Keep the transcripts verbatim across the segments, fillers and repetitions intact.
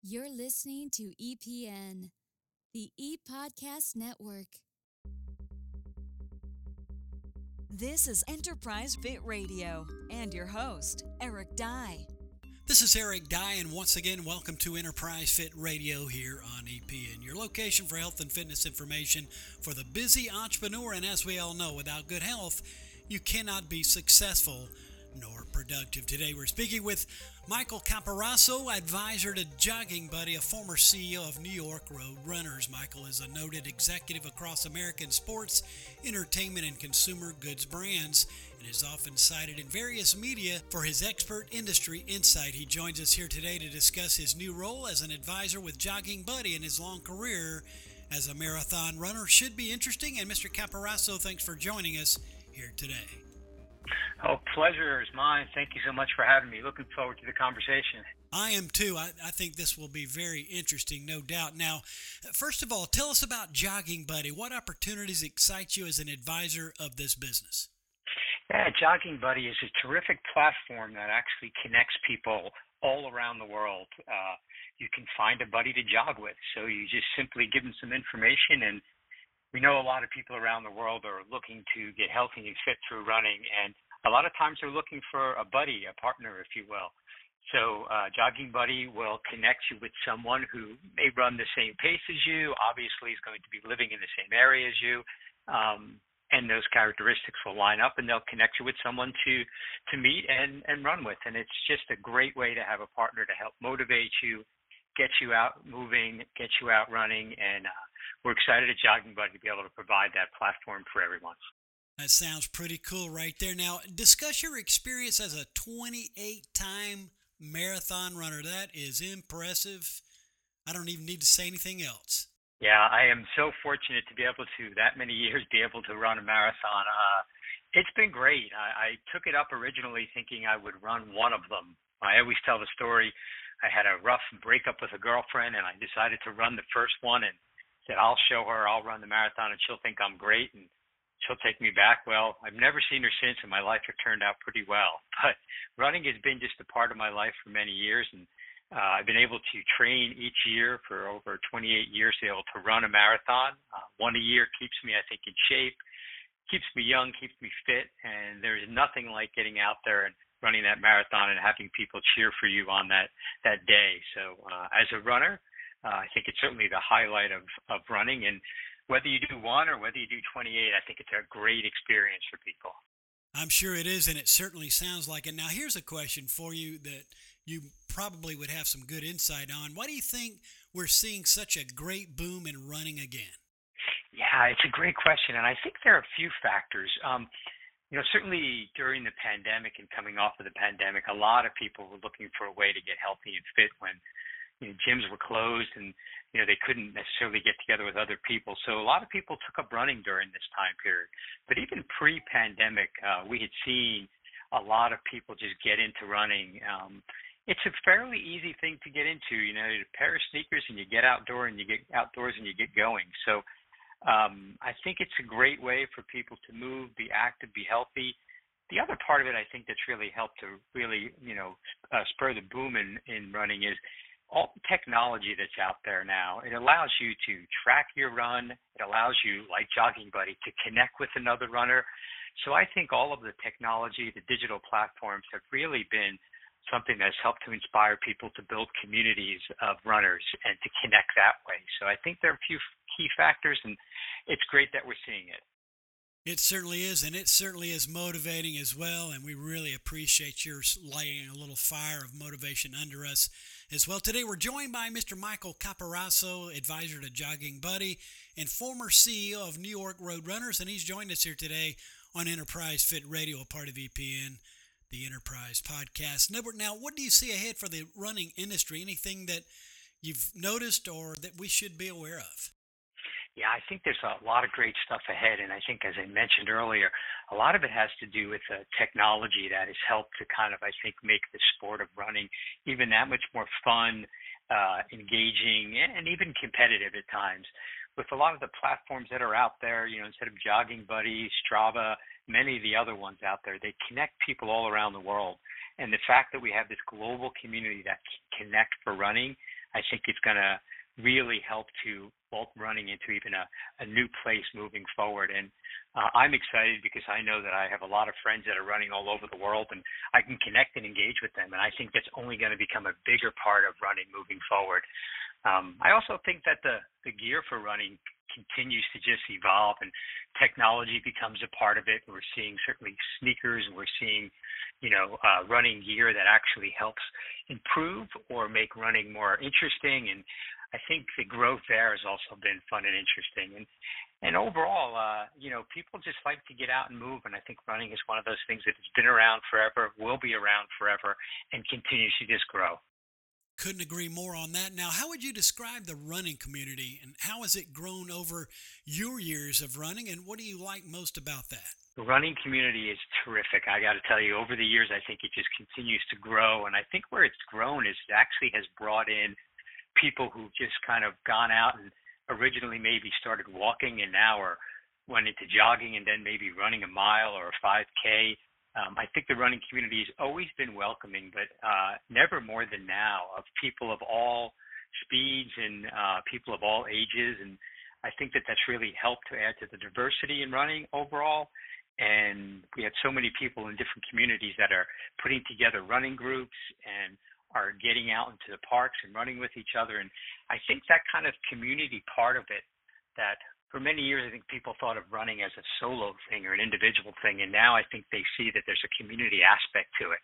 You're listening to E P N, the E-Podcast Network. This is Enterprise Fit Radio and your host, Eric Dye. This is Eric Dye, and once again, welcome to Enterprise Fit Radio here on E P N, your location for health and fitness information for the busy entrepreneur. And as we all know, without good health, you cannot be successful nor productive. Today, we're speaking with Michael Capiraso, advisor to Jogging Buddy, a former C E O of New York Road Runners. Michael is a noted executive across American sports, entertainment, and consumer goods brands, and is often cited in various media for his expert industry insight. He joins us here today to discuss his new role as an advisor with Jogging Buddy and his long career as a marathon runner. Should be interesting. And Mister Capiraso, thanks for joining us here today. Oh, pleasure is mine. Thank you so much for having me. Looking forward to the conversation. I am too. I, I think this will be very interesting, no doubt. Now, first of all, tell us about Jogging Buddy. What opportunities excite you as an advisor of this business? Yeah, Jogging Buddy is a terrific platform that actually connects people all around the world. Uh, you can find a buddy to jog with. So you just simply give them some information, and we know a lot of people around the world are looking to get healthy and fit through running, and a lot of times they're looking for a buddy, a partner, if you will. So uh, Jogging Buddy will connect you with someone who may run the same pace as you, obviously is going to be living in the same area as you, um, and those characteristics will line up, and they'll connect you with someone to to meet and, and run with. And it's just a great way to have a partner to help motivate you, get you out moving, get you out running, and uh, we're excited at Jogging Buddy to be able to provide that platform for everyone. That sounds pretty cool right there. Now, discuss your experience as a twenty-eight-time marathon runner. That is impressive. I don't even need to say anything else. Yeah, I am so fortunate to be able to, that many years, be able to run a marathon. Uh, it's been great. I, I took it up originally thinking I would run one of them. I always tell the story. I had a rough breakup with a girlfriend, and I decided to run the first one and said, I'll show her, I'll run the marathon, and she'll think I'm great, and she'll take me back. Well, I've never seen her since, and my life has turned out pretty well. But running has been just a part of my life for many years, and uh, I've been able to train each year for over twenty-eight years to be able to run a marathon. Uh, one a year keeps me, I think, in shape, keeps me young, keeps me fit, and there's nothing like getting out there and running that marathon and having people cheer for you on that, that day. So uh, as a runner, uh, I think it's certainly the highlight of, of running, and whether you do one or whether you do twenty-eight, I think it's a great experience for people. I'm sure it is, and it certainly sounds like it. Now, here's a question for you that you probably would have some good insight on. Why do you think we're seeing such a great boom in running again? Yeah, it's a great question, and I think there are a few factors. Um, you know, certainly during the pandemic and coming off of the pandemic, a lot of people were looking for a way to get healthy and fit when you know, gyms were closed and, you know, they couldn't necessarily get together with other people. So a lot of people took up running during this time period. But even pre-pandemic, uh, we had seen a lot of people just get into running. Um, it's a fairly easy thing to get into, you know, a pair of sneakers and you get outdoor and you get outdoors and you get going. So um, I think it's a great way for people to move, be active, be healthy. The other part of it, I think, that's really helped to really, you know, uh, spur the boom in, in running is all the technology that's out there now. It allows you to track your run. It allows you, like Jogging Buddy, to connect with another runner. So I think all of the technology, the digital platforms have really been something that's helped to inspire people to build communities of runners and to connect that way. So I think there are a few key factors, and it's great that we're seeing it. It certainly is, and it certainly is motivating as well, and we really appreciate your lighting a little fire of motivation under us as well. Today we're joined by Mister Michael Capiraso, advisor to Jogging Buddy and former C E O of New York Road Runners, and he's joined us here today on Enterprise Fit Radio, a part of E P N, the Enterprise Podcast Network. Now, what do you see ahead for the running industry? Anything that you've noticed or that we should be aware of? Yeah, I think there's a lot of great stuff ahead. And I think, as I mentioned earlier, a lot of it has to do with uh, technology that has helped to kind of, I think, make the sport of running even that much more fun, uh, engaging, and even competitive at times. With a lot of the platforms that are out there, you know, instead of Jogging Buddy, Strava, many of the other ones out there, they connect people all around the world. And the fact that we have this global community that can connect for running, I think it's going to really help to vault running into even a, a new place moving forward. And uh, I'm excited because I know that I have a lot of friends that are running all over the world, and I can connect and engage with them. And I think that's only going to become a bigger part of running moving forward. Um, I also think that the, the gear for running continues to just evolve, and technology becomes a part of it. We're seeing certainly sneakers, and we're seeing, you know, uh, running gear that actually helps improve or make running more interesting. And I think the growth there has also been fun and interesting. And and overall, uh, you know, people just like to get out and move, and I think running is one of those things that has been around forever, will be around forever, and continues to just grow. Couldn't agree more on that. Now, how would you describe the running community, and how has it grown over your years of running, and what do you like most about that? The running community is terrific. I got to tell you, over the years, I think it just continues to grow, and I think where it's grown is it actually has brought in people who've just kind of gone out and originally maybe started walking and now are went into jogging and then maybe running a mile or a five K. Um, I think the running community has always been welcoming, but uh, never more than now, of people of all speeds and uh, people of all ages. And I think that that's really helped to add to the diversity in running overall. And we had so many people in different communities that are putting together running groups and are getting out into the parks and running with each other. And I think that kind of community part of it, that for many years, I think people thought of running as a solo thing or an individual thing. And now I think they see that there's a community aspect to it.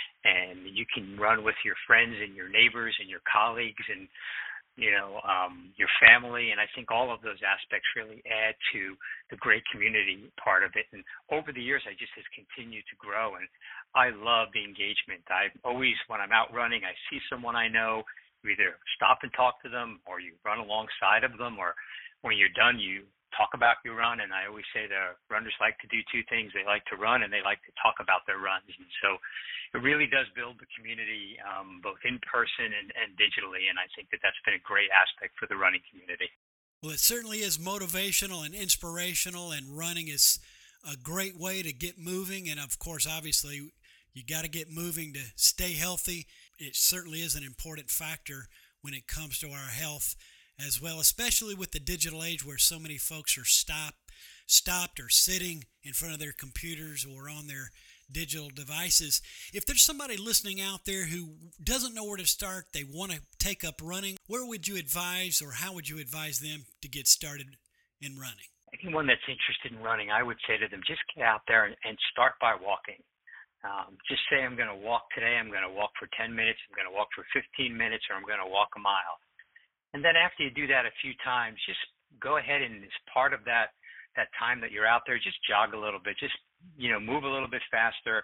And you can run with your friends and your neighbors and your colleagues and, you know, um, your family. And I think all of those aspects really add to the great community part of it. And over the years, I just has continued to grow. And I love the engagement. I always, when I'm out running, I see someone I know, you either stop and talk to them or you run alongside of them, or when you're done, you talk about your run. And I always say the runners like to do two things. They like to run and they like to talk about their runs. And so it really does build the community, um, both in person and, and digitally. And I think that that's been a great aspect for the running community. Well, it certainly is motivational and inspirational, and running is a great way to get moving. And of course, obviously, you got to get moving to stay healthy. It certainly is an important factor when it comes to our health as well, especially with the digital age where so many folks are stopped, stopped or sitting in front of their computers or on their digital devices. If there's somebody listening out there who doesn't know where to start, they want to take up running, where would you advise, or how would you advise them to get started in running? Anyone that's interested in running, I would say to them, just get out there and, and start by walking. Um, just say, I'm going to walk today, I'm going to walk for ten minutes, I'm going to walk for fifteen minutes, or I'm going to walk a mile. And then after you do that a few times, just go ahead and as part of that that time that you're out there, just jog a little bit, just, you know, move a little bit faster.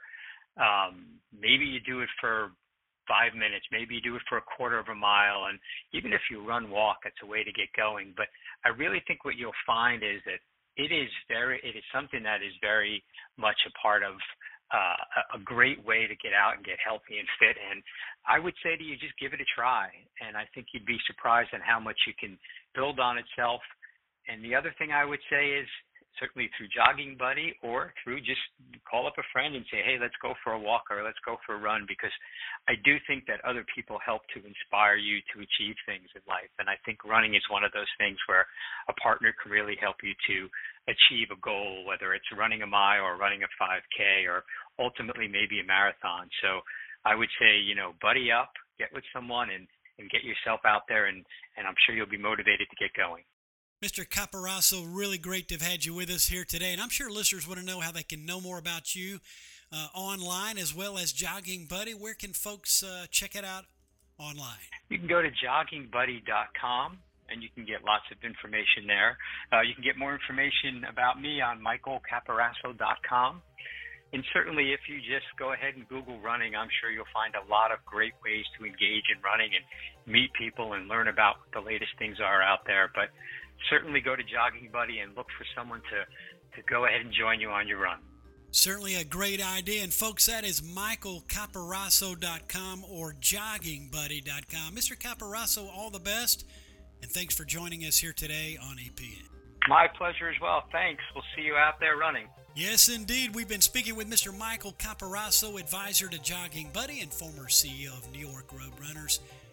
Um, maybe you do it for five minutes, maybe you do it for a quarter of a mile. And even if you run, walk, it's a way to get going. But I really think what you'll find is that it is very, it is something that is very much a part of Uh, a great way to get out and get healthy and fit. And I would say to you, just give it a try. And I think you'd be surprised at how much you can build on itself. And the other thing I would say is certainly through Jogging Buddy, or through just call up a friend and say, hey, let's go for a walk or let's go for a run, because I do think that other people help to inspire you to achieve things in life. And I think running is one of those things where a partner can really help you to achieve a goal, whether it's running a mile or running a five K or ultimately maybe a marathon. So I would say, you know, buddy up, get with someone and, and get yourself out there, and, and I'm sure you'll be motivated to get going. Mister Caparaso, really great to have had you with us here today. And I'm sure listeners want to know how they can know more about you uh, online as well as Jogging Buddy. Where can folks uh, check it out online? You can go to jogging buddy dot com. And you can get lots of information there. Uh, you can get more information about me on michael caparaso dot com. And certainly if you just go ahead and Google running, I'm sure you'll find a lot of great ways to engage in running and meet people and learn about what the latest things are out there. But certainly go to Jogging Buddy and look for someone to, to go ahead and join you on your run. Certainly a great idea. And folks, that is michael caparaso dot com or jogging buddy dot com. Mister Caparaso, all the best. And thanks for joining us here today on E P N. My pleasure as well. Thanks. We'll see you out there running. Yes, indeed. We've been speaking with Mister Michael Caparaso, advisor to Jogging Buddy and former C E O of New York Road Runners.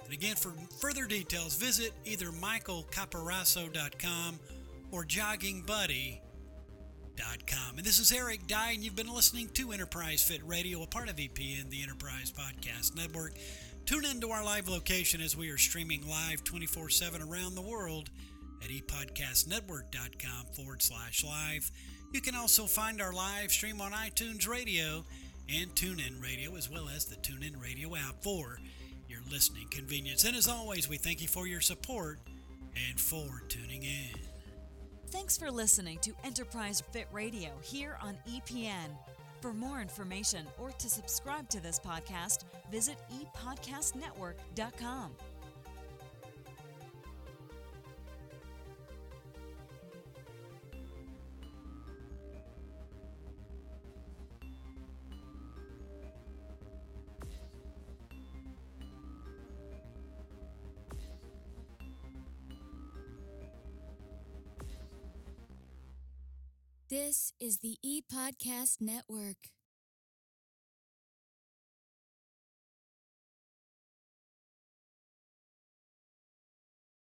And again, for further details, visit either michael caparasso dot com or jogging buddy dot com. And this is Eric Dye, and you've been listening to Enterprise Fit Radio, a part of E P N, the Enterprise Podcast Network. Tune in to our live location as we are streaming live twenty-four seven around the world at epodcastnetwork.com forward slash live. You can also find our live stream on iTunes Radio and TuneIn Radio, as well as the TuneIn Radio app for your listening convenience. And as always, we thank you for your support and for tuning in. Thanks for listening to Enterprise Fit Radio here on E P N. For more information or to subscribe to this podcast, visit e podcast network dot com. This is the ePodcast Network.